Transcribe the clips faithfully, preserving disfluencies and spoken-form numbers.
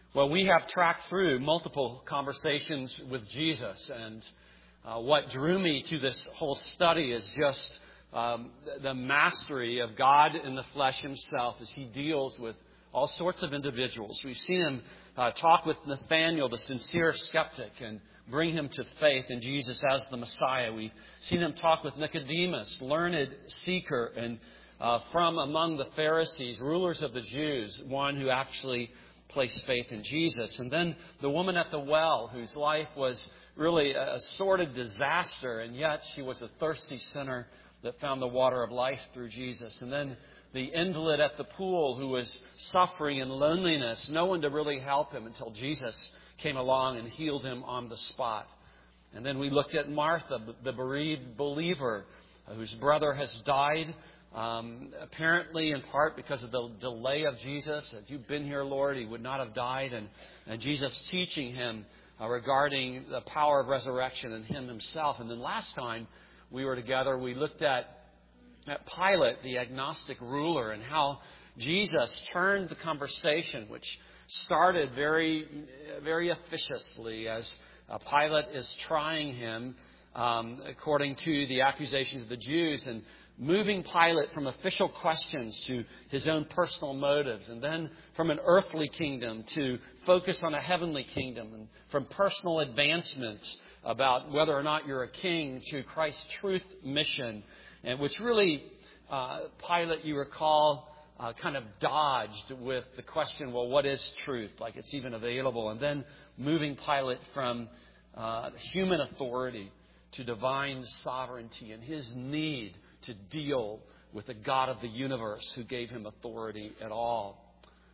Well, we have tracked through multiple conversations with Jesus, and uh, what drew me to this whole study is just um, the mastery of God in the flesh himself as he deals with all sorts of individuals. We've seen him uh, talk with Nathanael, the sincere skeptic, and bring him to faith in Jesus as the Messiah. We've seen him talk with Nicodemus, learned seeker, and uh, from among the Pharisees, rulers of the Jews, one who actually placed faith in Jesus. And then the woman at the well, whose life was really a sordid disaster, and yet she was a thirsty sinner that found the water of life through Jesus. And then the invalid at the pool who was suffering in loneliness, no one to really help him until Jesus came along and healed him on the spot. And then we looked at Martha, the bereaved believer, whose brother has died, um, apparently in part because of the delay of Jesus. Had you been here, Lord, he would not have died. And, and Jesus teaching him uh, regarding the power of resurrection in him himself. And then last time we were together, we looked at At Pilate, the agnostic ruler, and how Jesus turned the conversation, which started very, very officiously as uh, Pilate is trying him um, according to the accusations of the Jews, and moving Pilate from official questions to his own personal motives, and then from an earthly kingdom to focus on a heavenly kingdom, and from personal advancements about whether or not you're a king to Christ's truth mission. And which really, uh, Pilate, you recall, uh, kind of dodged with the question, well, what is truth? Like it's even available. And then moving Pilate from uh, human authority to divine sovereignty and his need to deal with the God of the universe who gave him authority at all.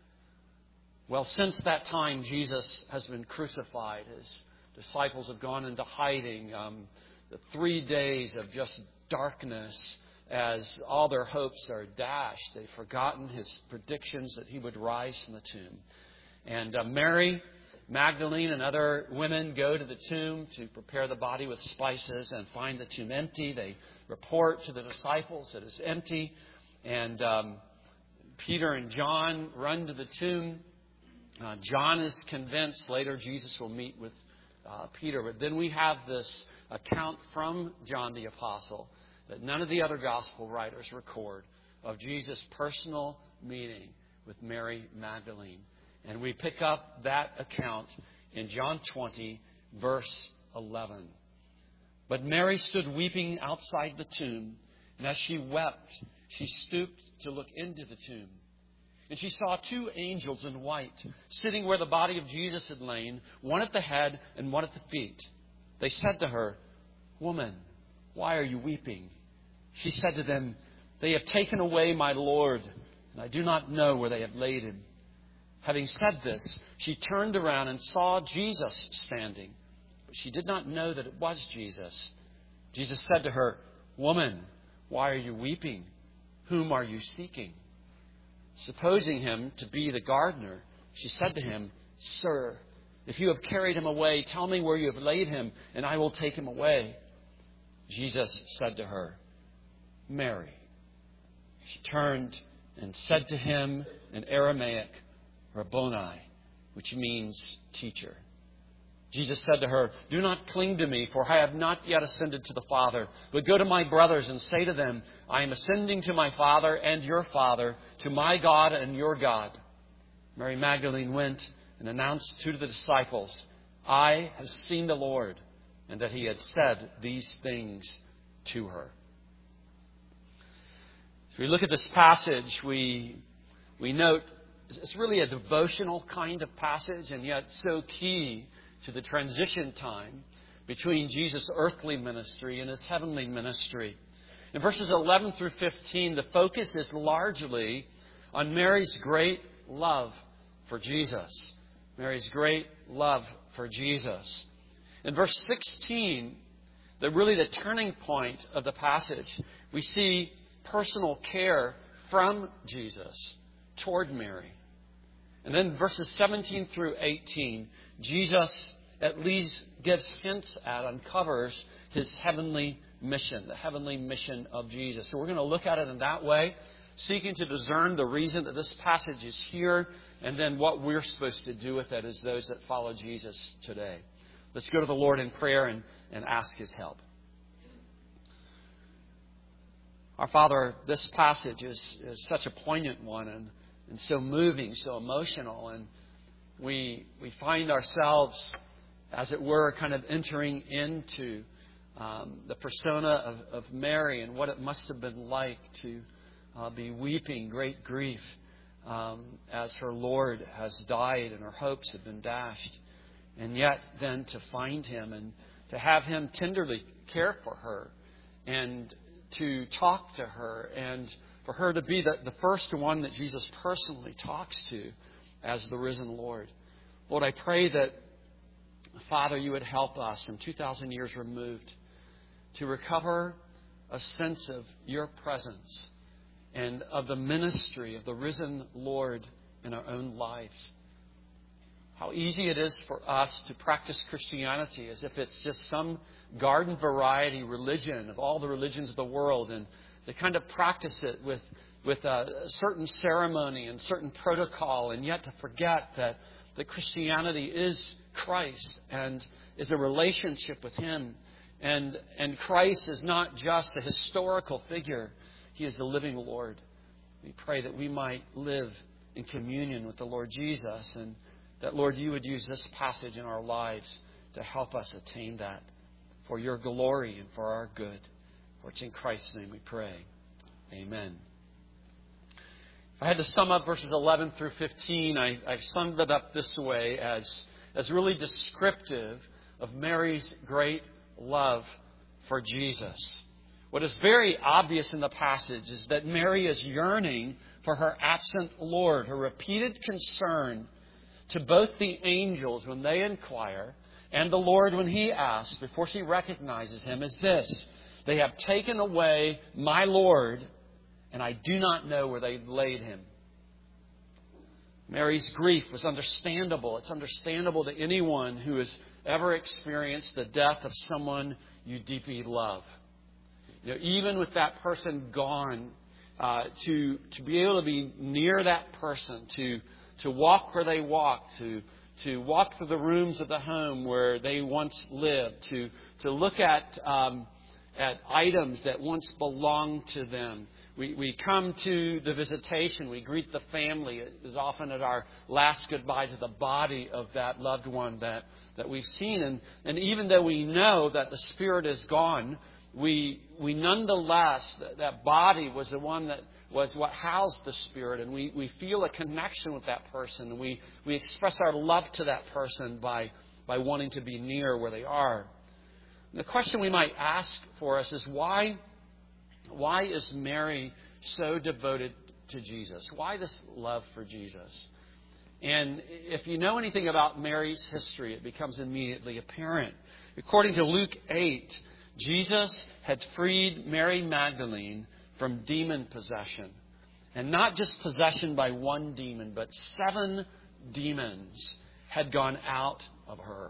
Well, since that time, Jesus has been crucified. His disciples have gone into hiding. Um, the three days of just darkness as all their hopes are dashed. They've forgotten his predictions that he would rise from the tomb. And uh, Mary Magdalene and other women go to the tomb to prepare the body with spices and find the tomb empty. They report to the disciples that it's empty. And um, Peter and John run to the tomb. Uh, John is convinced. Later Jesus will meet with uh, Peter. But then we have this account from John the Apostle that none of the other gospel writers record of Jesus' personal meeting with Mary Magdalene. And we pick up that account in John twenty, verse eleven. But Mary stood weeping outside the tomb, and as she wept, she stooped to look into the tomb. And she saw two angels in white sitting where the body of Jesus had lain, one at the head and one at the feet. They said to her, "Woman, why are you weeping?" She said to them, "They have taken away my Lord, and I do not know where they have laid him." Having said this, she turned around and saw Jesus standing, but she did not know that it was Jesus. Jesus said to her, "Woman, why are you weeping? Whom are you seeking?" Supposing him to be the gardener, she said to him, "Sir, if you have carried him away, tell me where you have laid him, and I will take him away." Jesus said to her, "Mary." She turned and said to him in Aramaic, "Rabboni," which means teacher. Jesus said to her, "Do not cling to me, for I have not yet ascended to the Father. But go to my brothers and say to them, I am ascending to my Father and your Father, to my God and your God." Mary Magdalene went and announced to the disciples, "I have seen the Lord," and that he had said these things to her. As we look at this passage, we we note it's really a devotional kind of passage, and yet so key to the transition time between Jesus' earthly ministry and his heavenly ministry. In verses eleven through fifteen, the focus is largely on Mary's great love for Jesus. Mary's great love for Jesus. In verse sixteen, the really the turning point of the passage, we see personal care from Jesus toward Mary. And then verses seventeen through eighteen, Jesus at least gives hints at, uncovers his heavenly mission, the heavenly mission of Jesus. So we're going to look at it in that way, seeking to discern the reason that this passage is here and then what we're supposed to do with it as those that follow Jesus today. Let's go to the Lord in prayer and, and ask His help. Our Father, this passage is, is such a poignant one and, and so moving, so emotional. And we we find ourselves, as it were, kind of entering into um, the persona of, of Mary and what it must have been like to uh, be weeping great grief um, as her Lord has died and her hopes have been dashed. And yet then to find Him and to have Him tenderly care for her and to talk to her and for her to be the, the first one that Jesus personally talks to as the risen Lord. Lord, I pray that, Father, You would help us in two thousand years removed to recover a sense of Your presence and of the ministry of the risen Lord in our own lives. How easy it is for us to practice Christianity as if it's just some garden variety religion of all the religions of the world, and to kind of practice it with, with a certain ceremony and certain protocol, and yet to forget that, that Christianity is Christ and is a relationship with Him. And, and Christ is not just a historical figure. He is the living Lord. We pray that we might live in communion with the Lord Jesus, and that, Lord, You would use this passage in our lives to help us attain that for Your glory and for our good. For it's in Christ's name we pray. Amen. If I had to sum up verses eleven through fifteen, I, I've summed it up this way as, as really descriptive of Mary's great love for Jesus. What is very obvious in the passage is that Mary is yearning for her absent Lord. Her repeated concern to both the angels when they inquire and the Lord when He asks before she recognizes Him is this: they have taken away my Lord, and I do not know where they laid Him. Mary's grief was understandable. It's understandable to anyone who has ever experienced the death of someone you deeply love. You know, even with that person gone, uh, to to be able to be near that person, to to walk where they walked, to to walk through the rooms of the home where they once lived, to to look at um, at items that once belonged to them. We we come to the visitation. We greet the family. It is often at our last goodbye to the body of that loved one that, that we've seen. And, and even though we know that the spirit is gone, we we nonetheless, that, that body was the one that was what housed the spirit. And we, we feel a connection with that person. And we, we express our love to that person by, by wanting to be near where they are. And the question we might ask for us is why... Why is Mary so devoted to Jesus? Why this love for Jesus? And if you know anything about Mary's history, it becomes immediately apparent. According to Luke eight, Jesus had freed Mary Magdalene from demon possession. And not just possession by one demon, but seven demons had gone out of her.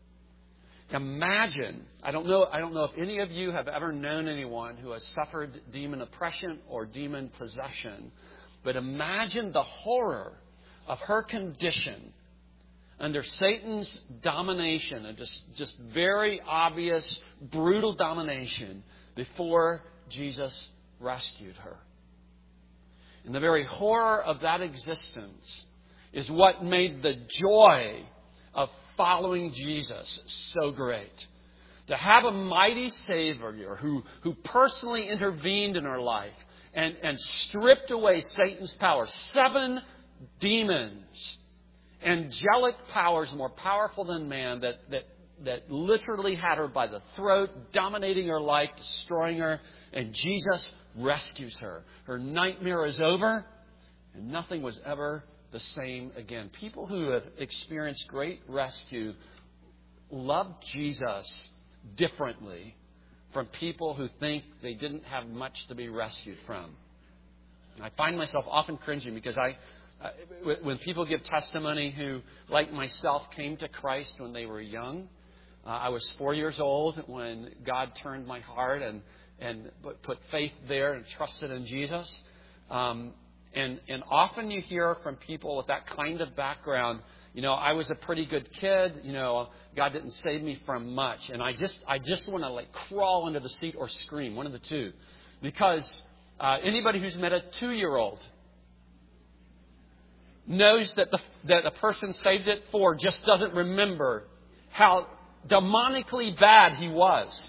Imagine, I don't know, I don't know if any of you have ever known anyone who has suffered demon oppression or demon possession, but imagine the horror of her condition under Satan's domination, and just, just very obvious, brutal domination before Jesus rescued her. And the very horror of that existence is what made the joy of following Jesus so great. To have a mighty Savior who, who personally intervened in her life and, and stripped away Satan's power. Seven demons, angelic powers more powerful than man, that, that, that literally had her by the throat, dominating her life, destroying her. And Jesus rescues her. Her nightmare is over, and nothing was ever the same again. People who have experienced great rescue love Jesus differently from people who think they didn't have much to be rescued from. And I find myself often cringing because I, uh, when people give testimony who, like myself, came to Christ when they were young. Uh, I was four years old when God turned my heart and and put faith there and trusted in Jesus. Um, And, and often you hear from people with that kind of background, you know, I was a pretty good kid, you know, God didn't save me from much. And I just I just want to like crawl into the seat or scream, one of the two. Because uh, anybody who's met a two-year-old knows that the, that the person saved at four just doesn't remember how demonically bad he was.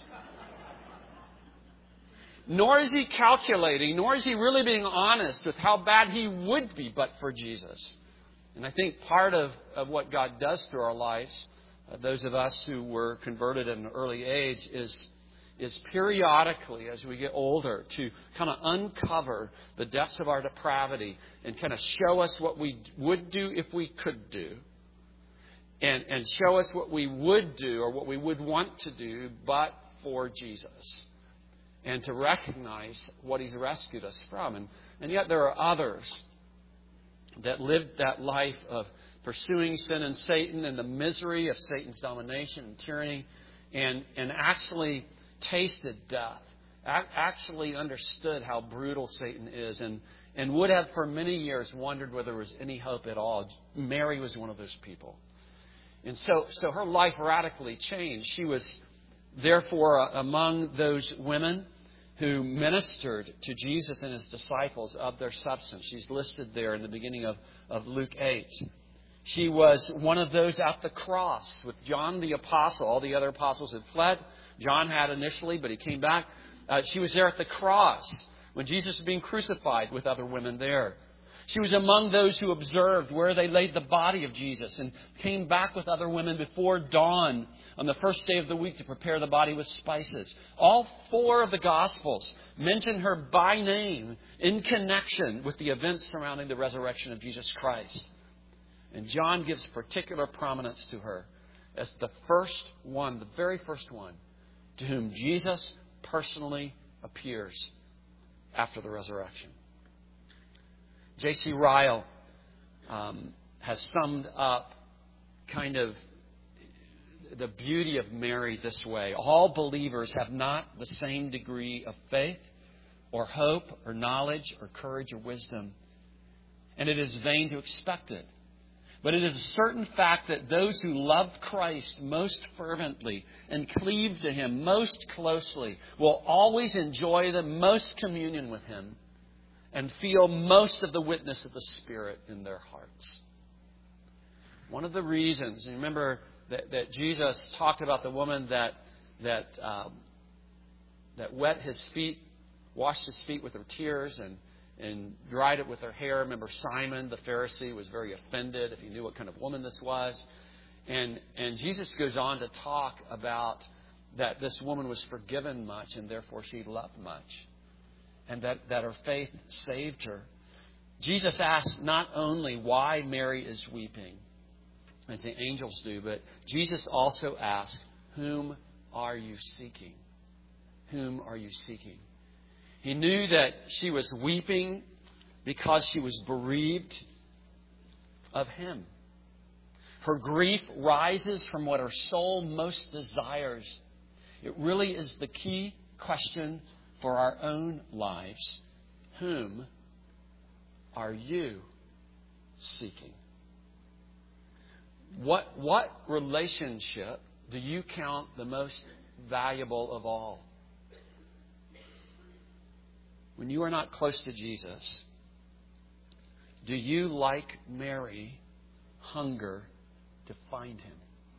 Nor is he calculating, nor is he really being honest with how bad he would be but for Jesus. And I think part of, of what God does through our lives, uh, those of us who were converted at an early age, is, is periodically, as we get older, to kind of uncover the depths of our depravity and kind of show us what we would do if we could do. And, and show us what we would do or what we would want to do but for Jesus. And to recognize what He's rescued us from. And, and yet there are others that lived that life of pursuing sin and Satan and the misery of Satan's domination and tyranny, and, and actually tasted death, actually understood how brutal Satan is, and, and would have for many years wondered whether there was any hope at all. Mary was one of those people. And so, so her life radically changed. She was therefore among those women who ministered to Jesus and His disciples of their substance. She's listed there in the beginning of, of Luke eight. She was one of those at the cross with John the Apostle. All the other apostles had fled. John had initially, but he came back. Uh, she was there at the cross when Jesus was being crucified with other women there. She was among those who observed where they laid the body of Jesus and came back with other women before dawn on the first day of the week to prepare the body with spices. All four of the Gospels mention her by name in connection with the events surrounding the resurrection of Jesus Christ. And John gives particular prominence to her as the first one, the very first one, to whom Jesus personally appears after the resurrection. J C Ryle um, has summed up kind of the beauty of Mary this way. All believers have not the same degree of faith or hope or knowledge or courage or wisdom. And it is vain to expect it. But it is a certain fact that those who love Christ most fervently and cleave to Him most closely will always enjoy the most communion with Him and feel most of the witness of the Spirit in their hearts. One of the reasons, and remember that, that Jesus talked about the woman that that um, that wet His feet, washed His feet with her tears, and and dried it with her hair. Remember Simon the Pharisee was very offended if he knew what kind of woman this was. And and Jesus goes on to talk about that this woman was forgiven much and therefore she loved much. And that, that her faith saved her. Jesus asks not only why Mary is weeping, as the angels do, but Jesus also asks, whom are you seeking? Whom are you seeking? He knew that she was weeping because she was bereaved of Him. Her grief rises from what her soul most desires. It really is the key question for our own lives. Whom are you seeking? What, what relationship do you count the most valuable of all? When you are not close to Jesus, do you, like Mary, hunger to find Him?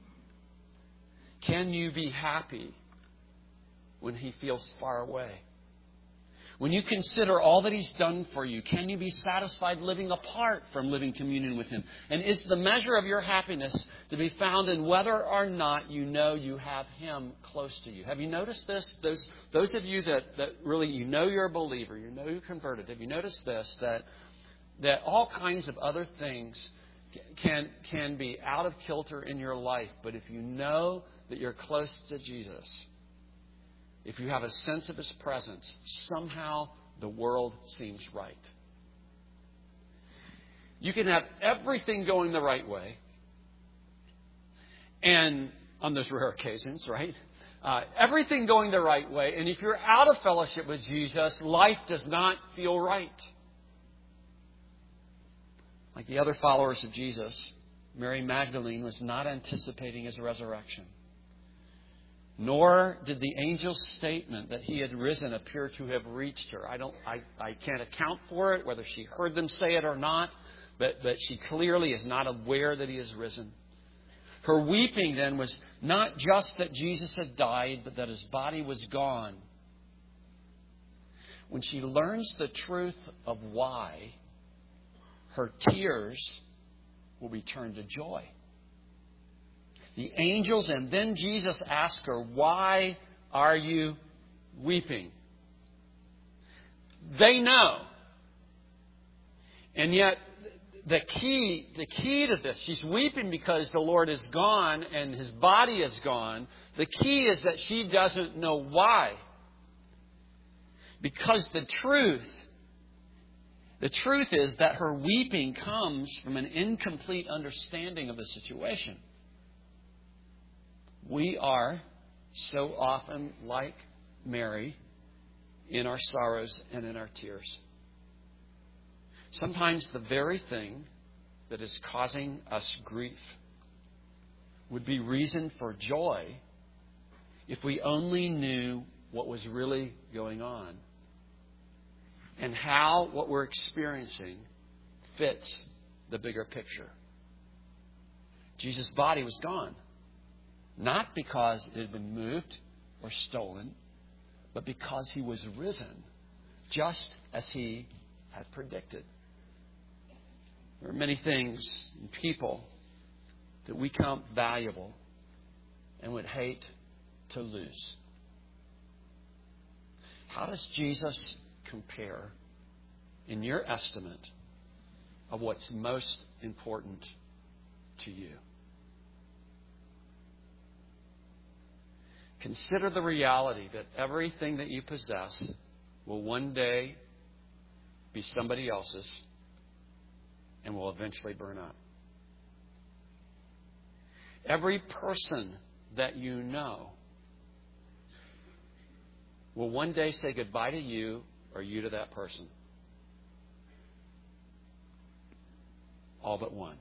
Can you be happy when He feels far away? When you consider all that He's done for you, can you be satisfied living apart from living communion with Him? And is the measure of your happiness to be found in whether or not you know you have Him close to you? Have you noticed this? Those those of you that, that really, you know you're a believer, you know you're converted, have you noticed this? That that all kinds of other things can, can be out of kilter in your life. But if you know that you're close to Jesus, if you have a sense of His presence, somehow the world seems right. You can have everything going the right way. And on those rare occasions, right? Uh, everything going the right way. And if you're out of fellowship with Jesus, life does not feel right. Like the other followers of Jesus, Mary Magdalene was not anticipating His resurrection. Nor did the angel's statement that He had risen appear to have reached her. I don't, I, I can't account for it, whether she heard them say it or not, but, but she clearly is not aware that He has risen. Her weeping then was not just that Jesus had died, but that His body was gone. When she learns the truth of why, her tears will be turned to joy. The angels and then Jesus ask her, "Why are you weeping?" They know. And yet, the key, the key to this, she's weeping because the Lord is gone and His body is gone. The key is that she doesn't know why. Because the truth, the truth is that her weeping comes from an incomplete understanding of the situation. We are so often like Mary in our sorrows and in our tears. Sometimes the very thing that is causing us grief would be reason for joy if we only knew what was really going on and how what we're experiencing fits the bigger picture. Jesus' body was gone. Not because it had been moved or stolen, but because He was risen, just as He had predicted. There are many things and people that we count valuable and would hate to lose. How does Jesus compare, in your estimate, of what's most important to you? Consider the reality that everything that you possess will one day be somebody else's and will eventually burn up. Every person that you know will one day say goodbye to you or you to that person. All but one.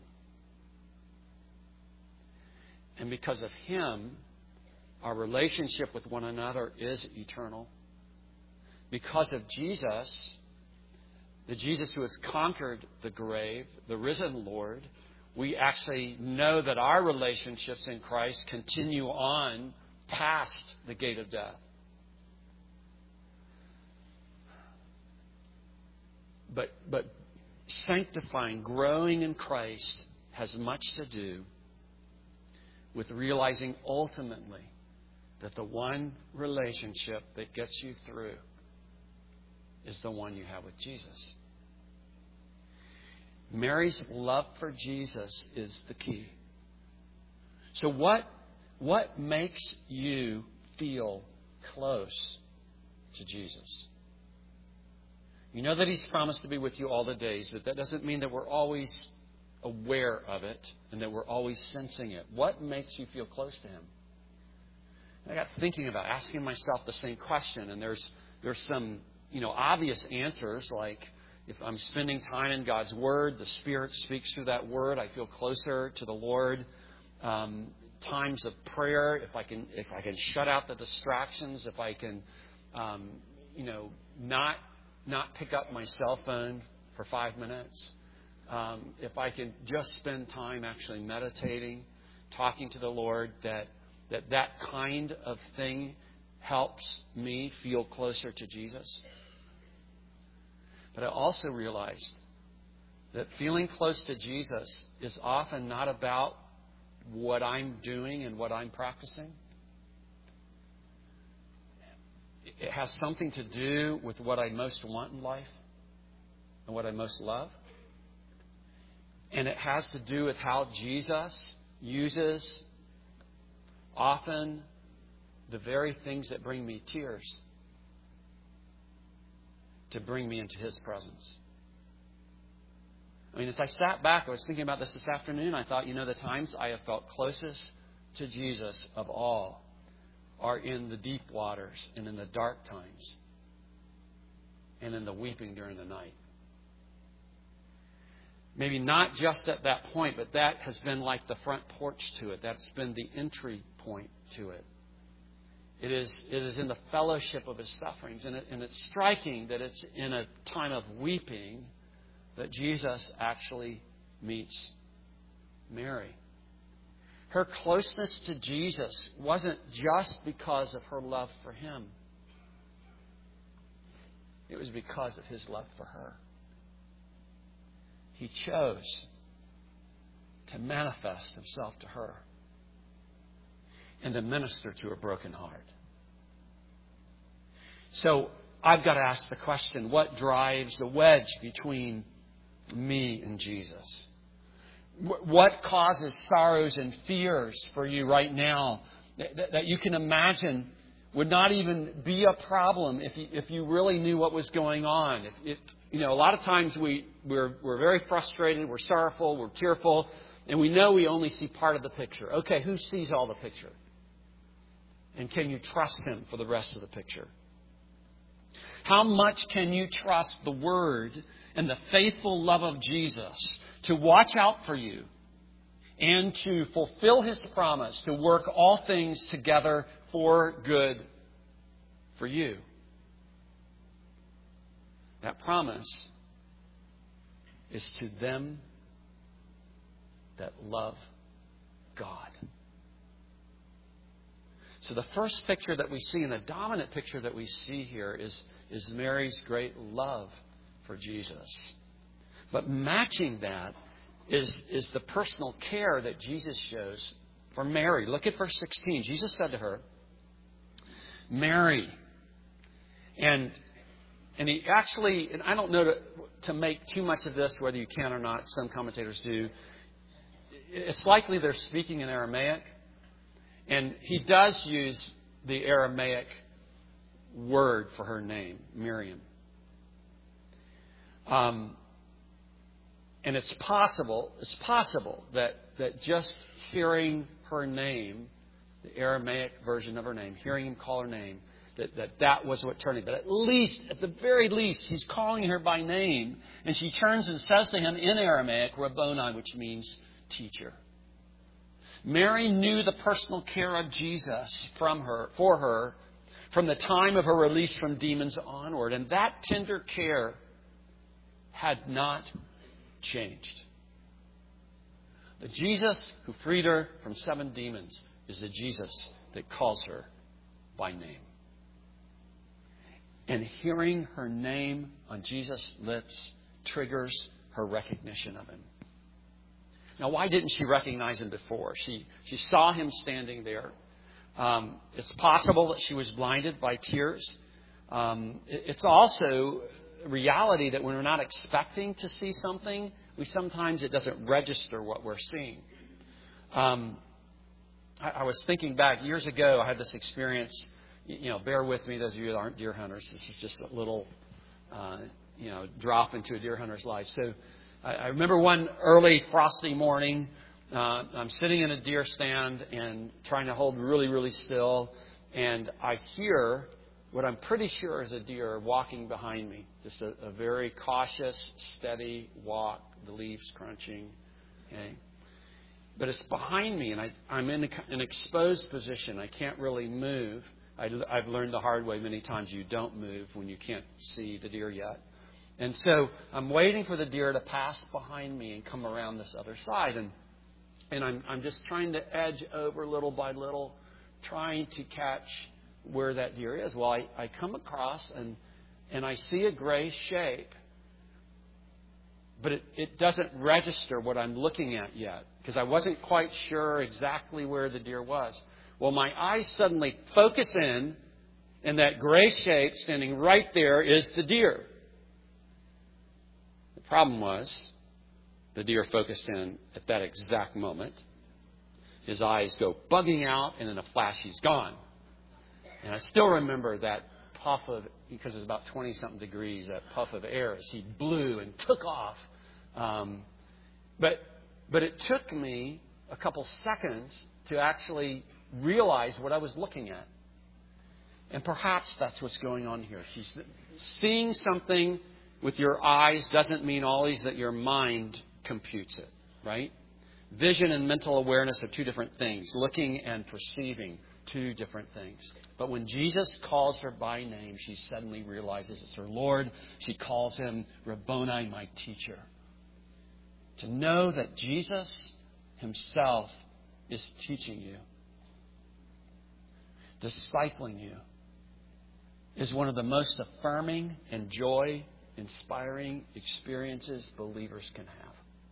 And because of Him, our relationship with one another is eternal. Because of Jesus, the Jesus who has conquered the grave, the risen Lord, we actually know that our relationships in Christ continue on past the gate of death. But, but sanctifying, growing in Christ has much to do with realizing ultimately that the one relationship that gets you through is the one you have with Jesus. Mary's love for Jesus is the key. So what, what makes you feel close to Jesus? You know that He's promised to be with you all the days, but that doesn't mean that we're always aware of it and that we're always sensing it. What makes you feel close to Him? I got thinking about asking myself the same question, and there's there's some you know obvious answers, like if I'm spending time in God's Word, the Spirit speaks through that Word, I feel closer to the Lord. Um, times of prayer, if I can if I can shut out the distractions, if I can um, you know not not pick up my cell phone for five minutes, um, if I can just spend time actually meditating, talking to the Lord, that that that kind of thing helps me feel closer to Jesus. But I also realized that feeling close to Jesus is often not about what I'm doing and what I'm practicing. It has something to do with what I most want in life and what I most love. And it has to do with how Jesus uses often the very things that bring me tears to bring me into His presence. I mean, as I sat back, I was thinking about this this afternoon. I thought, you know, the times I have felt closest to Jesus of all are in the deep waters and in the dark times and in the weeping during the night. Maybe not just at that point, but that has been like the front porch to it. That's been the entry point to it. It is, it is in the fellowship of His sufferings. And, it, and it's striking that it's in a time of weeping that Jesus actually meets Mary. Her closeness to Jesus wasn't just because of her love for Him. It was because of His love for her. He chose to manifest Himself to her and to minister to a broken heart. So I've got to ask the question, what drives the wedge between me and Jesus? What causes sorrows and fears for you right now that, that you can imagine would not even be a problem if you, if you really knew what was going on? If, if, you know, a lot of times we, we're, we're very frustrated, we're sorrowful, we're tearful, and we know we only see part of the picture. Okay, who sees all the picture? And can you trust Him for the rest of the picture? How much can you trust the Word and the faithful love of Jesus to watch out for you and to fulfill His promise to work all things together for good for you? That promise is to them that love God. So the first picture that we see, and the dominant picture that we see here, is, is Mary's great love for Jesus. But matching that is, is the personal care that Jesus shows for Mary. Look at verse sixteen. Jesus said to her, Mary. And and he actually, and I don't know to, to make too much of this, whether you can or not. Some commentators do. It's likely they're speaking in Aramaic. And he does use the Aramaic word for her name, Miriam. Um, and it's possible, it's possible that, that just hearing her name, the Aramaic version of her name, hearing him call her name, that that, that was what turned him. But at least, at the very least, he's calling her by name. And she turns and says to him in Aramaic, Rabboni, which means teacher. Mary knew the personal care of Jesus from her, for her from the time of her release from demons onward. And that tender care had not changed. The Jesus who freed her from seven demons is the Jesus that calls her by name. And hearing her name on Jesus' lips triggers her recognition of Him. Now, why didn't she recognize Him before? She she saw Him standing there. Um, it's possible that she was blinded by tears. Um, it, it's also a reality that when we're not expecting to see something, we sometimes it doesn't register what we're seeing. Um, I, I was thinking back years ago. I had this experience. You know, bear with me, those of you that aren't deer hunters. This is just a little, uh, you know, drop into a deer hunter's life. So. I remember one early frosty morning, uh, I'm sitting in a deer stand and trying to hold really, really still. And I hear what I'm pretty sure is a deer walking behind me. Just a, a very cautious, steady walk, the leaves crunching. Okay. But it's behind me, and I, I'm in a, an exposed position. I can't really move. I, I've learned the hard way many times you don't move when you can't see the deer yet. And so I'm waiting for the deer to pass behind me and come around this other side. And and I'm I'm just trying to edge over little by little, trying to catch where that deer is. Well, I, I come across and and I see a gray shape. But it, it doesn't register what I'm looking at yet, because I wasn't quite sure exactly where the deer was. Well, my eyes suddenly focus in, and that gray shape standing right there is the deer. Problem was, the deer focused in at that exact moment. His eyes go bugging out, and in a flash, he's gone. And I still remember that puff of, because it's about twenty-something degrees, that puff of air as he blew and took off. Um, but but it took me a couple seconds to actually realize what I was looking at. And perhaps that's what's going on here. She's seeing something with your eyes doesn't mean always that your mind computes it, right? Vision and mental awareness are two different things. Looking and perceiving, two different things. But when Jesus calls her by name, she suddenly realizes it's her Lord. She calls him Rabboni, my teacher. To know that Jesus himself is teaching you, discipling you, is one of the most affirming and joy-inspiring experiences believers can have.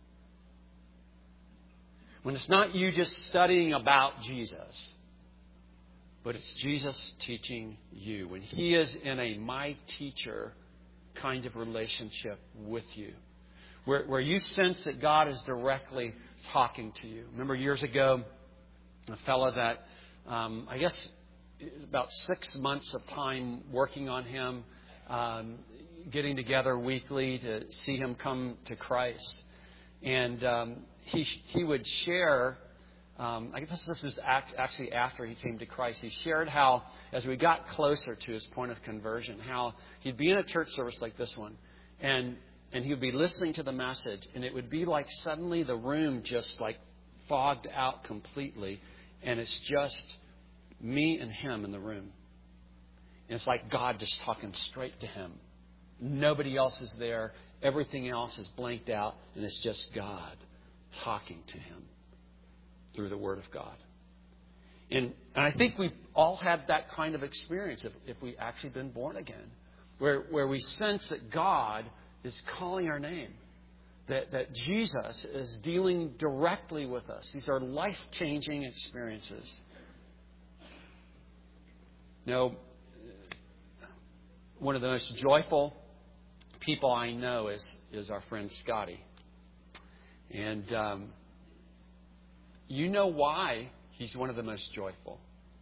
When it's not you just studying about Jesus, but it's Jesus teaching you. When He is in a my teacher kind of relationship with you. Where, where you sense that God is directly talking to you. Remember years ago, a fellow that, um, I guess, about six months of time working on him, um, getting together weekly to see him come to Christ. And um, he he would share, um, I guess this was act, actually after he came to Christ, he shared how, as we got closer to his point of conversion, how he'd be in a church service like this one, and and he would be listening to the message, and it would be like suddenly the room just like fogged out completely, and it's just me and him in the room. And it's like God just talking straight to him. Nobody else is there. Everything else is blanked out, and it's just God talking to him through the Word of God. And, and I think we've all had that kind of experience if, if we've actually been born again, where, where we sense that God is calling our name, that, that Jesus is dealing directly with us. These are life-changing experiences. You know, one of the most joyful people I know is, is our friend Scotty. And um, you know why he's one of the most joyful.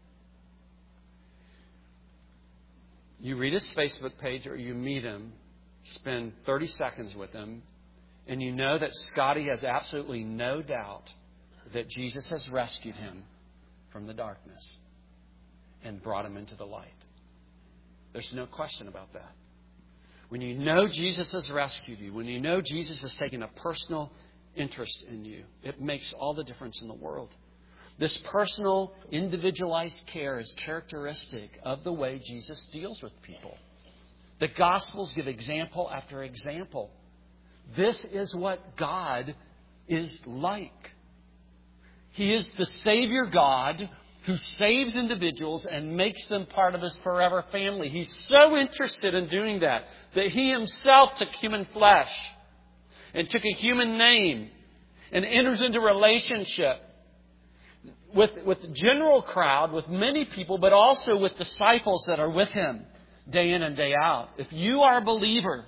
You read his Facebook page or you meet him, spend thirty seconds with him, and you know that Scotty has absolutely no doubt that Jesus has rescued him from the darkness and brought him into the light. There's no question about that. When you know Jesus has rescued you, when you know Jesus has taken a personal interest in you, it makes all the difference in the world. This personal, individualized care is characteristic of the way Jesus deals with people. The Gospels give example after example. This is what God is like. He is the Savior God who saves individuals and makes them part of His forever family. He's so interested in doing that, that He Himself took human flesh and took a human name and enters into relationship with, with the general crowd, with many people, but also with disciples that are with Him day in and day out. If you are a believer,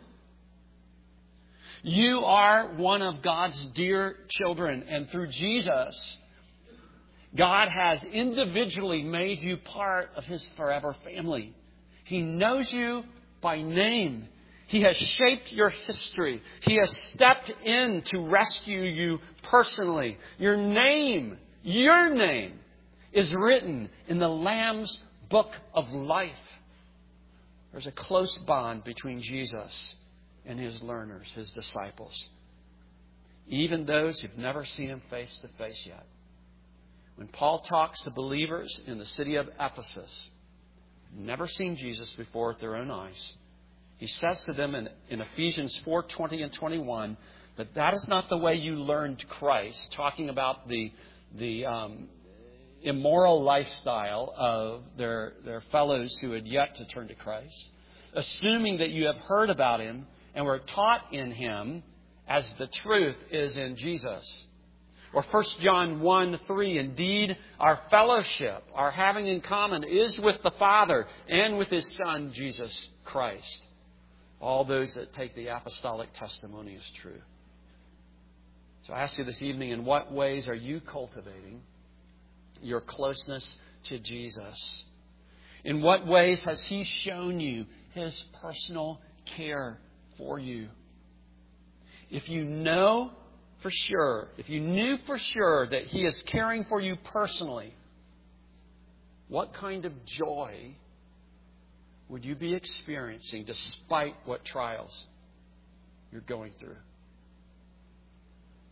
you are one of God's dear children. And through Jesus, God has individually made you part of His forever family. He knows you by name. He has shaped your history. He has stepped in to rescue you personally. Your name, your name is written in the Lamb's book of life. There's a close bond between Jesus and His learners, His disciples. Even those who've never seen Him face to face yet. When Paul talks to believers in the city of Ephesus, never seen Jesus before with their own eyes, he says to them in, in Ephesians four twenty and twenty-one that that is not the way you learned Christ, talking about the the um, immoral lifestyle of their, their fellows who had yet to turn to Christ, assuming that you have heard about Him and were taught in Him as the truth is in Jesus. Or First John one three, indeed, our fellowship, our having in common is with the Father and with His Son, Jesus Christ. All those that take the apostolic testimony as true. So I ask you this evening, in what ways are you cultivating your closeness to Jesus? In what ways has He shown you His personal care for you? If you know for sure, if you knew for sure that He is caring for you personally, what kind of joy would you be experiencing despite what trials you're going through?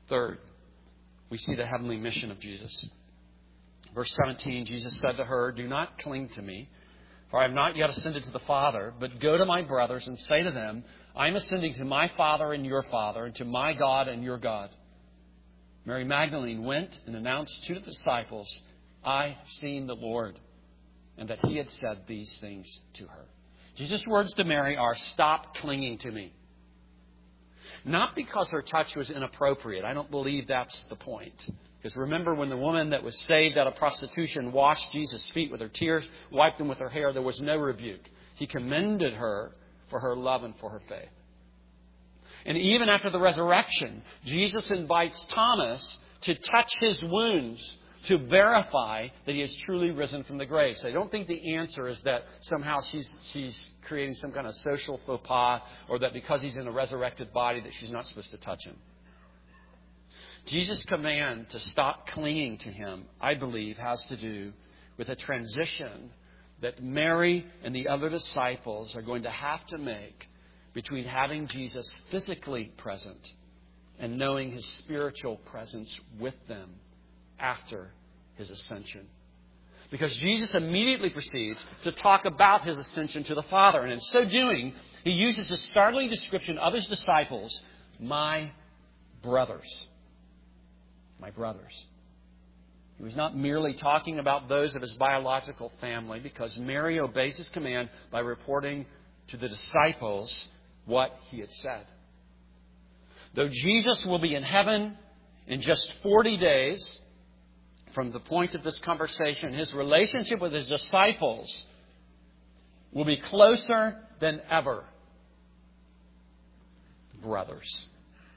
Third, we see the heavenly mission of Jesus. Verse seventeen, Jesus said to her, "Do not cling to me, for I have not yet ascended to the Father, but go to my brothers and say to them, I am ascending to my Father and your Father, and to my God and your God." Mary Magdalene went and announced to the disciples, "I have seen the Lord," and that he had said these things to her. Jesus' words to Mary are, "Stop clinging to me." Not because her touch was inappropriate. I don't believe that's the point. Because remember when the woman that was saved out of prostitution washed Jesus' feet with her tears, wiped them with her hair, there was no rebuke. He commended her for her love and for her faith. And even after the resurrection, Jesus invites Thomas to touch his wounds to verify that he has truly risen from the grave. So I don't think the answer is that somehow she's she's creating some kind of social faux pas, or that because he's in a resurrected body that she's not supposed to touch him. Jesus' command to stop clinging to him, I believe, has to do with a transition that Mary and the other disciples are going to have to make between having Jesus physically present and knowing his spiritual presence with them after his ascension. Because Jesus immediately proceeds to talk about his ascension to the Father. And in so doing, he uses a startling description of his disciples, "my brothers." My brothers. He was not merely talking about those of his biological family, because Mary obeys his command by reporting to the disciples what he had said. Though Jesus will be in heaven in just forty days from the point of this conversation, his relationship with his disciples will be closer than ever. Brothers.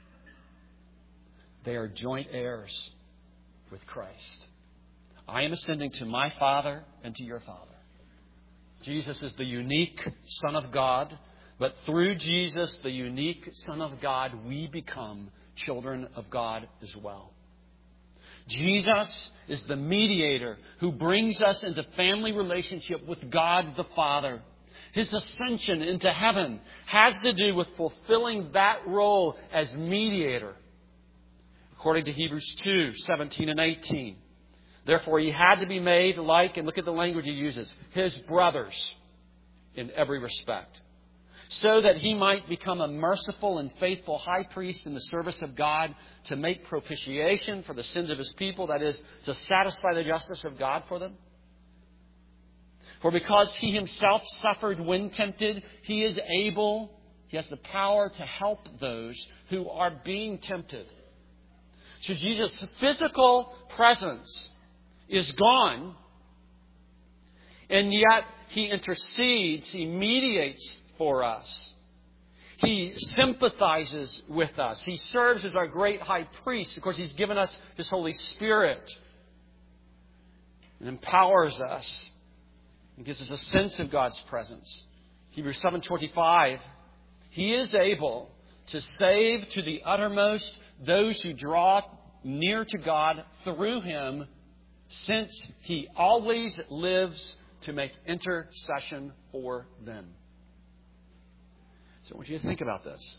They are joint heirs with Christ. I am ascending to my Father and to your Father. Jesus is the unique Son of God, but through Jesus, the unique Son of God, we become children of God as well. Jesus is the mediator who brings us into family relationship with God the Father. His ascension into heaven has to do with fulfilling that role as mediator. According to Hebrews two, seventeen and eighteen. Therefore, he had to be made like, and look at the language he uses, his brothers in every respect, so that he might become a merciful and faithful high priest in the service of God to make propitiation for the sins of his people, that is, to satisfy the justice of God for them. For because he himself suffered when tempted, he is able, he has the power to help those who are being tempted. So Jesus' physical presence is gone, and yet he intercedes, he mediates for us. He sympathizes with us. He serves as our great high priest. Of course, he's given us his Holy Spirit and empowers us and gives us a sense of God's presence. Hebrews seven twenty-five, he is able to save to the uttermost those who draw near to God through him, since he always lives to make intercession for them. So I want you to think about this.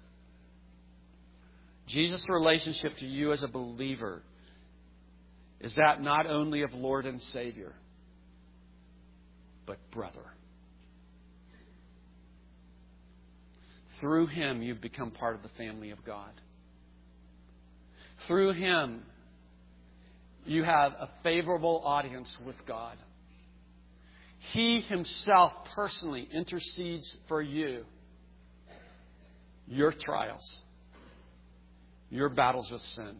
Jesus' relationship to you as a believer is that not only of Lord and Savior, but brother. Through him, you've become part of the family of God. Through him, you have a favorable audience with God. He himself personally intercedes for you, your trials, your battles with sin,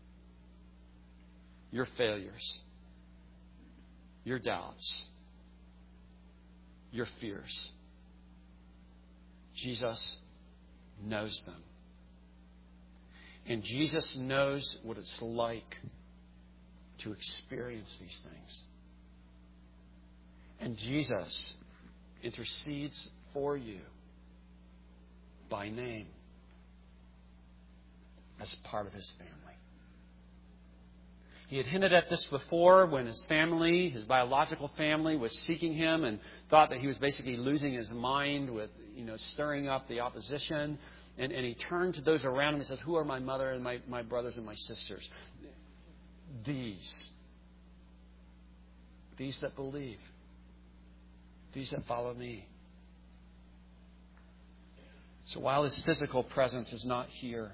your failures, your doubts, your fears. Jesus knows them. And Jesus knows what it's like to experience these things. And Jesus intercedes for you by name as part of his family. He had hinted at this before when his family, his biological family, was seeking him and thought that he was basically losing his mind with, you know, stirring up the opposition. And, and he turned to those around him and said, who are my mother and my, my brothers and my sisters? These. These that believe. These that follow me. So while his physical presence is not here,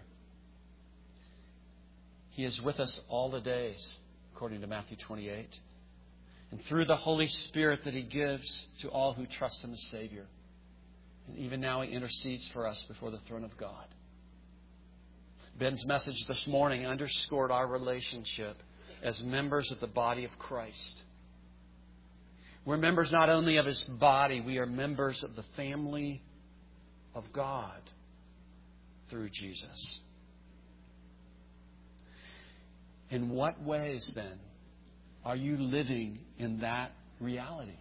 he is with us all the days, according to Matthew twenty-eight. And through the Holy Spirit that he gives to all who trust him as Savior. And even now he intercedes for us before the throne of God. Ben's message this morning underscored our relationship as members of the body of Christ. We're members not only of his body, we are members of the family of God through Jesus. In what ways, then, are you living in that reality?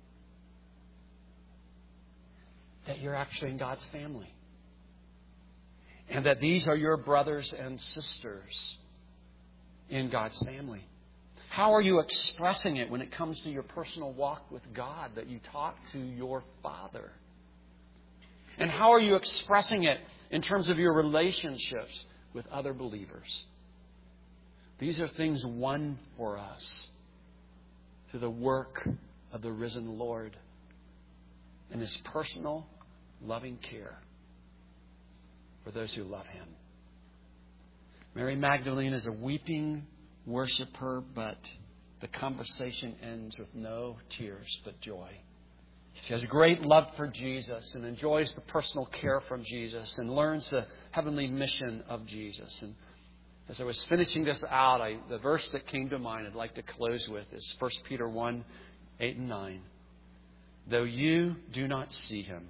That you're actually in God's family. And that these are your brothers and sisters in God's family. How are you expressing it when it comes to your personal walk with God, that you talk to your Father? And how are you expressing it in terms of your relationships with other believers? These are things won for us through the work of the risen Lord and His personal, loving care for those who love Him. Mary Magdalene is a weeping worshiper, but the conversation ends with no tears but joy. She has a great love for Jesus and enjoys the personal care from Jesus and learns the heavenly mission of Jesus. And as I was finishing this out, I, the verse that came to mind I'd like to close with is First Peter one, eight and nine. Though you do not see Him,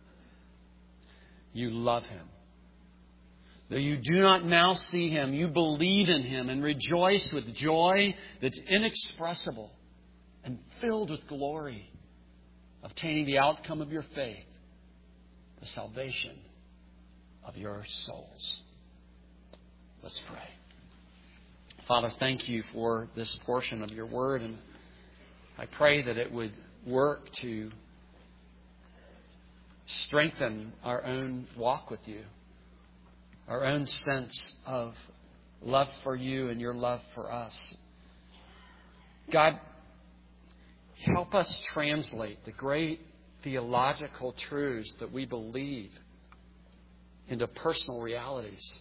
you love Him. Though you do not now see Him, you believe in Him and rejoice with joy that's inexpressible and filled with glory, obtaining the outcome of your faith, the salvation of your souls. Let's pray. Father, thank you for this portion of your word, and I pray that it would work to strengthen our own walk with you, our own sense of love for you and your love for us. God, help us translate the great theological truths that we believe into personal realities.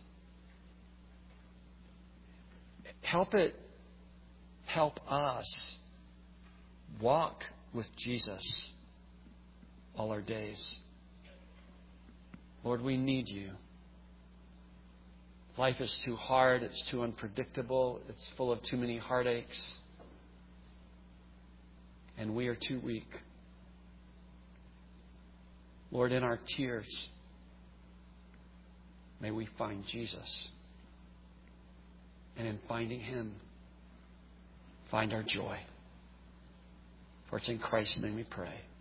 Help it help us walk with Jesus all our days. Lord, we need you. Life is too hard. It's too unpredictable. It's full of too many heartaches. And we are too weak. Lord, in our tears, may we find Jesus. And in finding Him, find our joy. For it's in Christ's name we pray.